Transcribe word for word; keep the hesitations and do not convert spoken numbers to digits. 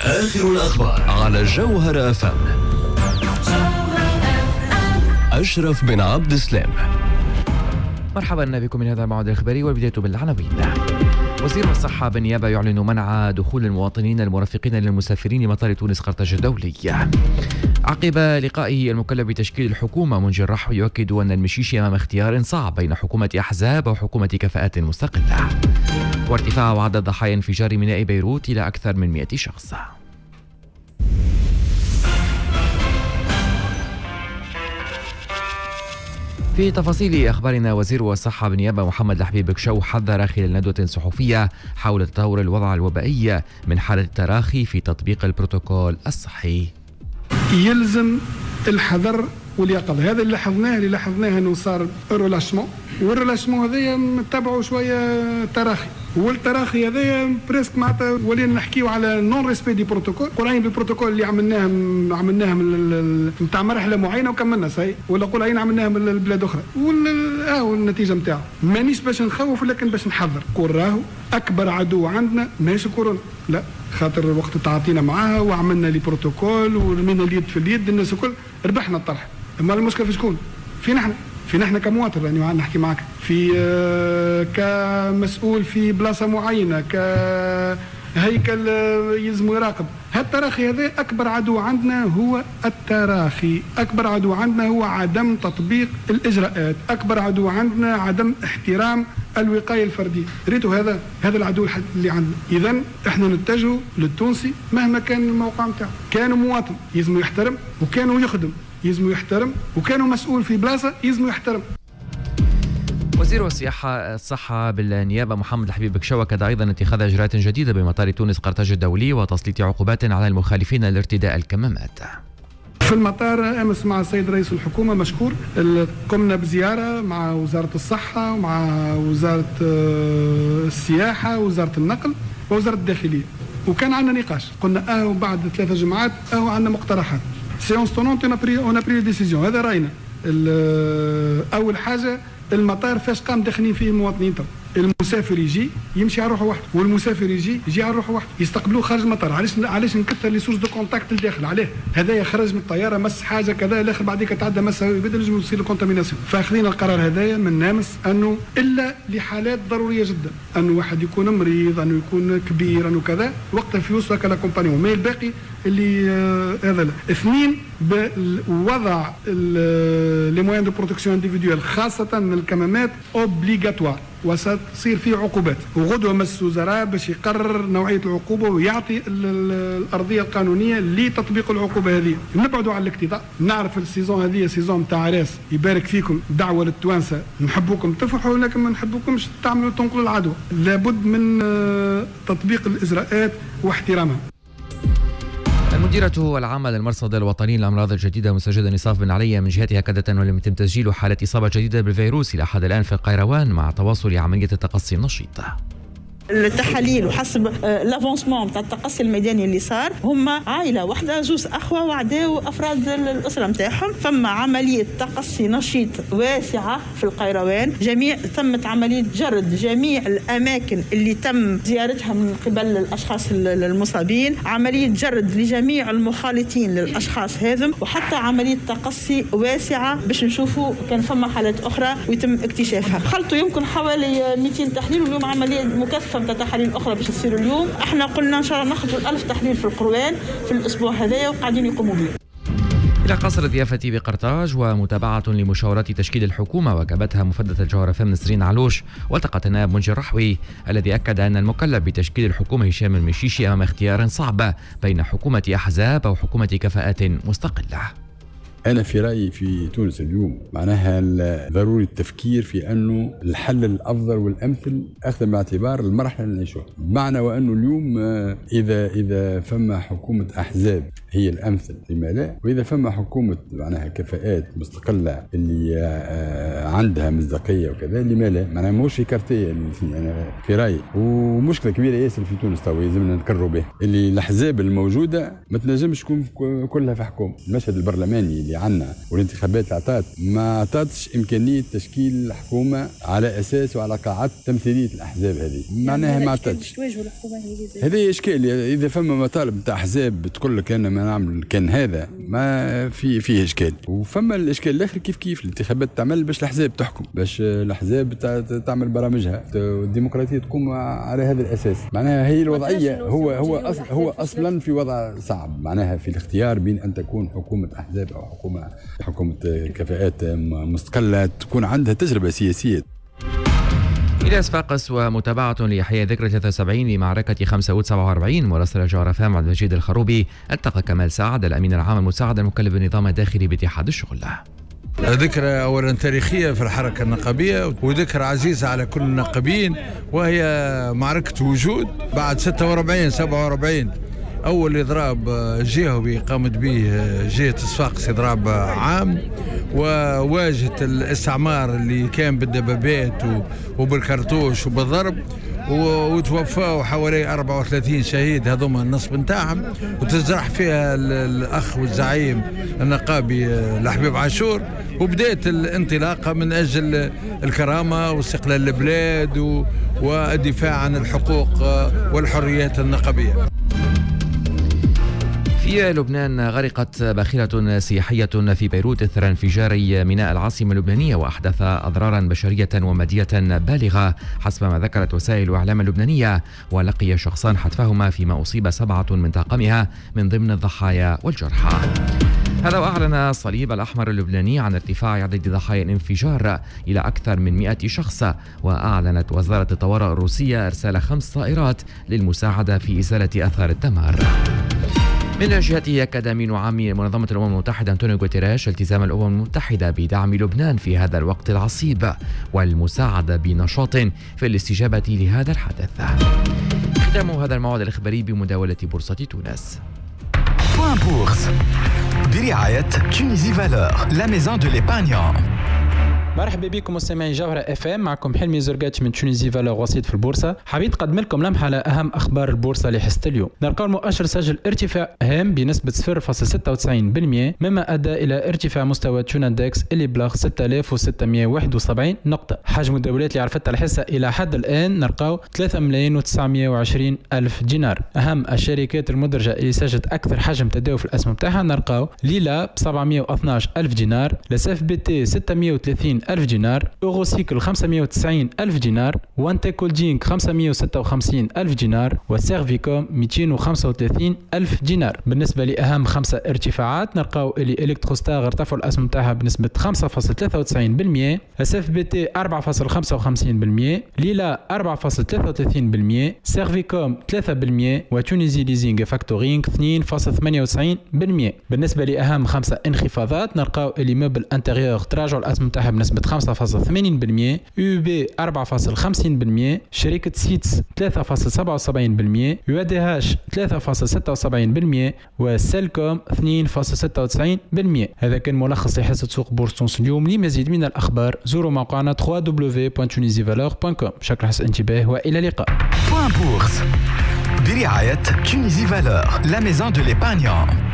آخر الأخبار على جوهر أف أم. أشرف بن عبد السلام. مرحبا بكم من هذا الموعد الإخباري، والبداية بالعناوين. وزير الصحة بالنيابة يعلن منع دخول المواطنين المرافقين للمسافرين مطار تونس قرطاج الدولي. عقب لقائه المكلف بتشكيل الحكومة منجي الرحوي يؤكد أن المشيشي أمام اختيار صعب بين حكومة أحزاب وحكومة كفاءات مستقلة. وارتفاع عدد ضحايا انفجار ميناء بيروت إلى أكثر من مئة شخص. في تفاصيل أخبارنا، وزير الصحة بالنيابة محمد الحبيب بكشو حذر خلال ندوة صحفية حول تطور الوضع الوبائي من حالة التراخي في تطبيق البروتوكول الصحي. يلزم الحذر واليقظة. هذا اللي لاحظناه اللي لاحظناه انه صار رولاشمون، والرولاشمون هذايا نتبعوا شويه تراخي، والتراخي هذايا بريسك معناتها ولينا نحكيو على نون ريسبي دي بروتوكول. قريب بالبروتوكول اللي عملناه عملناه من نتاع مرحله معينه وكملنا صحيح، ولا قول عين عملناها من البلاد اخرى، واه النتيجه نتاعو مانيش باش نخوف ولكن باش نحذر. قول راهو اكبر عدو عندنا ماهيش كورونا، لا، خاطر وقت تعاطينا معاها وعملنا لي بروتوكول ورمينا اليد في اليد الناس الكل ربحنا الطرح. اما المشكله في شكون؟ فينا احنا، فينا احنا كمواطن. راني نحكي معك في آه كمسؤول في بلاصه معينه، كهيكل آه يلزم يراقب. هالتراخي هذا اكبر عدو عندنا هو التراخي، اكبر عدو عندنا هو عدم تطبيق الاجراءات، اكبر عدو عندنا عدم احترام الوقايه الفرديه. ريتوا هذا هذا العدو اللي عندنا. اذا احنا نتجهوا للتونسي مهما كان الموقع نتاعو، كانوا مواطن يلزم يحترم، وكانوا يخدم يلزم يحترم، وكانوا مسؤول في بلاصه يلزم يحترم. وزير الصحة الصحة بالنيابة محمد الحبيب بكشو أكد أيضا اتخاذ إجراءات جديدة بمطار تونس قرطاج الدولي وتسليط عقوبات على المخالفين لارتداء الكمامات. في المطار أمس مع السيد رئيس الحكومة مشكور، قمنا بزيارة مع وزارة الصحة ومع وزارة السياحة ووزارة النقل ووزارة الداخلية، وكان عندنا نقاش. قلنا أهو بعد ثلاثة جماعات أهو عندنا مقترحات. سيونس تونونت اون بري اون بري ديسيزيون. هذا راينا. اول حاجه المطار فاش قام داخلين فيه المواطنين، المسافر يجي يمشي على روحه وحده، والمسافر يجي يجي على روحه وحده، يستقبلوه خارج المطار. علاش علاش نكثر لي سورس دو كونتاكت لداخل؟ عليه هذايا خرج من الطياره مس حاجه كذا الاخر بعديك تعدى مس يبدا لازم يصير الكونتاميناسيون. فاخذين القرار هذايا من نامس انه الا لحالات ضروريه جدا، انه واحد يكون مريض، انه يكون كبير، انه كذا، وقتها في وسط كلا كومبانيون. مي الباقي اللي آه هذا لا. اثنين، بوضع لي موان دو بروتكسيون انديفيدوال خاصه الكمامات اوبليغاتوار، وستصير فيه عقوبات. وغدوه مس وزراء باش يقرر نوعيه العقوبه ويعطي الارضيه القانونيه لتطبيق العقوبه هذه. نبعدوا على الاقتضاء. نعرف السيزون هذه سيزون تاع عراس، يبارك فيكم، دعوه للتوانسه، نحبوكم تفرحوا ولكن ما نحبوكمش تعملوا تنقلوا العدوى. لابد من تطبيق الاجراءات واحترامها. المديرة العامة للمرصد الوطني للأمراض الجديدة مستجدة نصاف بن علي من جهتها أكدت أنه لم يتم تسجيل حالة إصابة جديدة بالفيروس إلى حد الآن في القيروان، مع تواصل عملية التقصي النشيط. التحاليل وحسب لافونسمون تاع التقصي الميداني اللي صار، هم عائله واحده، زوز اخوه وعداو افراد الاسره نتاعهم. فما عمليه تقصي نشيط واسعه في القيروان، جميع تمت عمليه جرد جميع الاماكن اللي تم زيارتها من قبل الاشخاص المصابين، عمليه جرد لجميع المخالطين للاشخاص هذم، وحتى عمليه تقصي واسعه باش نشوفوا كان فما حالات اخرى ويتم اكتشافها. خلطوا يمكن حوالي مئتين تحليل، واليوم عمليه مكثفه نتاع تحاليل اخرى باش تصير اليوم. احنا قلنا ان شاء الله ناخذوا ألف تحليل في القروان في الاسبوع هذايا وقاعدين يقوموا به. إلى قصر الضيافة بقرطاج ومتابعة لمشاورات تشكيل الحكومة وجابتها مفدة الجوهر فم نسرين علوش. والتقت النائب منجي الرحوي الذي أكد أن المكلف بتشكيل الحكومة هشام المشيشي أمام اختيار صعب بين حكومة أحزاب أو حكومة كفاءات مستقلة. أنا في رأيي في تونس اليوم معناها ضروري التفكير في أنه الحل الأفضل والأمثل أخذ باعتبار المرحلة اللي نعيشها. معنى وأنه اليوم إذا إذا فما حكومة أحزاب هي الأمثل لما لا. وإذا فما حكومة معناها كفاءات مستقلة اللي عندها مصداقية وكذا لما لا، معناها موش كارتية أنا في رأيي. ومشكلة كبيرة ياسر في تونس تو يلزمنا نكرروا به، اللي الأحزاب الموجودة ما تنجمش تكون كلها في حكومة. المشهد البرلماني اللي عندنا والانتخابات اللي عطات ما عطاتش إمكانية تشكيل حكومة على أساس وعلى قاعدة تمثيلية الأحزاب هذه، معناها ما عطاتش. هذه إشكال. إذا فما مطالب نتاع أحزاب تقول لك أنا ما نعمل كان هذا ما في فيه إشكال. وفما الإشكال الآخر كيف كيف الانتخابات تعمل باش الأحزاب تحكم، باش الأحزاب تعمل برامجها، والديمقراطية تقوم على هذا الأساس. معناها هي الوضعية هو هو أصل هو أصلا في وضع صعب، معناها في الاختيار بين أن تكون حكومة أحزاب أو حكومة حكومة كفاءات مستقلة تكون عندها تجربة سياسية. إلى صفاقس ومتابعة لإحياء ذكرى ثلاثة وسبعين لمعركة خمسة أوت سبعة وأربعين. مراسل جوهر أف أم عبد المجيد الخروبي التقى كمال سعد الأمين العام المساعد المكلف بالنظام الداخلي باتحاد الشغل. ذكرى أولا تاريخية في الحركة النقابية وذكرى عزيزة على كل النقابين، وهي معركة وجود بعد ستة وأربعين سبعة وأربعين. أول إضراب جهوي قامت به جهة صفاقس إضراب عام، وواجهت الاستعمار اللي كان بالدبابات وبالكرتوش وبالضرب، وتوفاوا حوالي أربعة وثلاثين شهيد، هذوما النصب نتاعهم، وتزرح فيها الأخ والزعيم النقابي الحبيب عاشور. وبدأت الانطلاقة من أجل الكرامة واستقلال البلاد والدفاع عن الحقوق والحريات النقابية. في لبنان غرقت باخرة سياحية في بيروت إثر انفجار ميناء العاصمة اللبنانية، وأحدث أضرارا بشرية ومادية بالغة حسب ما ذكرت وسائل الإعلام اللبنانية. ولقي شخصان حتفهما فيما أصيب سبعة من طاقمها من ضمن الضحايا والجرحى. هذا وأعلن الصليب الأحمر اللبناني عن ارتفاع عدد ضحايا الانفجار إلى أكثر من مئة شخص. وأعلنت وزارة الطوارئ الروسية إرسال خمس طائرات للمساعدة في إزالة آثار الدمار. من جهته أكد أمين عام منظمة الأمم المتحدة أنطونيو غوتيريش التزام الأمم المتحدة بدعم لبنان في هذا الوقت العصيب والمساعدة بنشاط في الاستجابة لهذا الحدث. ختام هذا الموعد الإخباري بمداولة بورصة تونس. Point Bourse برعاية تونيزي فالور لا ميزون دو ليبارنيون. مرحبا بكم مستمعين جوهرة اف ام، معكم حلمي زرقاتش من تونيزي فالور وسيط في البورصه. حبيت نقدم لكم لمحه على اهم اخبار البورصه اللي حصت اليوم. نلقاو المؤشر سجل ارتفاع هام بنسبه صفر فاصلة ستة وتسعين بالمئة، مما ادى الى ارتفاع مستوى توناندكس اللي بلغ ستة آلاف وستمئة وواحد وسبعين نقطه. حجم الدولات اللي عرفتها الحصه الى حد الان نلقاو ثلاثة ملايين وتسعمئة وعشرين الف دينار. اهم الشركات المدرجه اللي سجلت اكثر حجم تداول في الاسهم تاعها نلقاو ليلا ب سبعمئة واثناش الف دينار، لاس بي تي ستمئة وثلاثين الف دينار، أوروسيكل خمسمئة وتسعين ألف دينار، وانتيك هولدينغ خمسمئة وستة وخمسين ألف دينار، وسيرفيكوم مئتين وخمسة وثلاثين ألف دينار. بالنسبة لأهم خمسة ارتفاعات نلقاو اللي إلكتروستار ارتفعوا الأسهم تاعها بنسبة خمسة فاصلة ثلاثة وتسعين بالمئة، اس اف بي تي أربعة فاصلة خمسة وخمسين بالمئة، ليلا أربعة فاصلة ثلاثة وثلاثين بالمئة، سيرفيكوم ثلاثة بالمئة، وتونيزي ليزينغ فاكتورينغ اثنين فاصلة ثمانية وتسعين بالمئة. بالنسبة لأهم خمسة انخفاضات نلقاو اللي موبل انتيريور تراجعوا الأسهم تاعها بنسبة خمسة فاصلة ثمانين بالمئة، يو بي أربعة فاصلة خمسين بالمئة، شركة سيتس ثلاثة فاصلة سبعة وسبعين بالمئة، يو دي هاش ثلاثة فاصلة ستة وسبعين بالمئة، وسيلكوم اثنين فاصلة ستة وتسعين بالمئة. هذا كان ملخص لحصة سوق بورصة تونس اليوم. لمزيد من الأخبار زوروا موقعنا دبليو دبليو دبليو دوت تونيزي فالور دوت كوم. شكرا حسن انتباه وإلى اللقاء. Point Bourse برعاية تونيزي فالور لا ميزون دو ليبارنيون.